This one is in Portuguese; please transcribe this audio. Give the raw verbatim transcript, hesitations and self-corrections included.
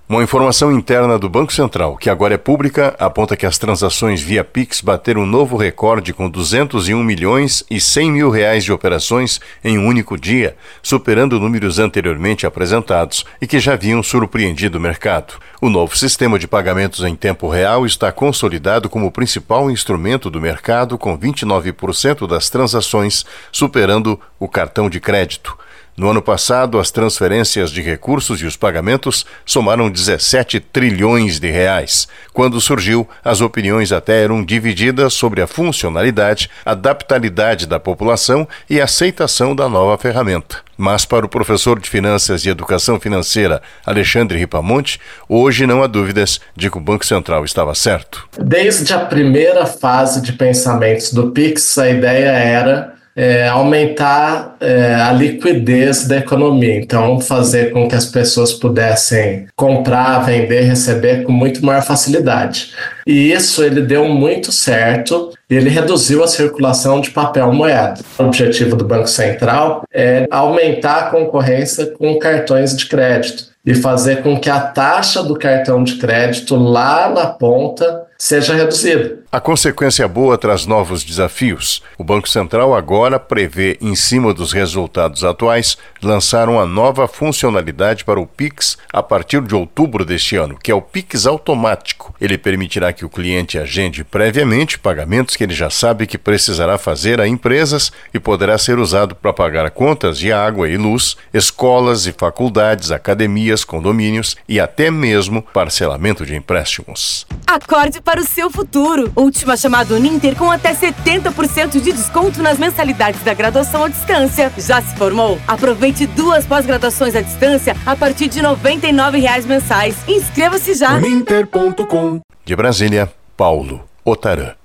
Uma informação interna do Banco Central, que agora é pública, aponta que as transações via Pix bateram um novo recorde com duzentos e um milhões e cem mil reais de operações em um único dia, superando números anteriormente apresentados e que já haviam surpreendido o mercado. O novo sistema de pagamentos em tempo real está consolidado como o principal instrumento do mercado, com vinte e nove por cento das transações superando o cartão de crédito. No ano passado, as transferências de recursos e os pagamentos somaram dezessete trilhões de reais. Quando surgiu, as opiniões até eram divididas sobre a funcionalidade, adaptabilidade da população e aceitação da nova ferramenta. Mas para o professor de Finanças e Educação Financeira, Alexandre Ripamonte, hoje não há dúvidas de que o Banco Central estava certo. Desde a primeira fase de pensamentos do Pix, a ideia era É, aumentar é, a liquidez da economia, então fazer com que as pessoas pudessem comprar, vender, receber com muito maior facilidade. E isso ele deu muito certo, e ele reduziu a circulação de papel moeda. O objetivo do Banco Central é aumentar a concorrência com cartões de crédito e fazer com que a taxa do cartão de crédito lá na ponta seja reduzida. A consequência boa traz novos desafios. O Banco Central agora prevê, em cima dos resultados atuais, lançar uma nova funcionalidade para o Pix a partir de outubro deste ano, que é o Pix automático. Ele permitirá que o cliente agende previamente pagamentos que ele já sabe que precisará fazer a empresas e poderá ser usado para pagar contas de água e luz, escolas e faculdades, academias, condomínios e até mesmo parcelamento de empréstimos. Acorde para o seu futuro. Última chamada Uninter com até setenta por cento de desconto nas mensalidades da graduação à distância. Já se formou? Aproveite duas pós-graduações à distância a partir de noventa e nove reais mensais. Inscreva-se já. Uninter ponto com. De Brasília, Paulo Otarã.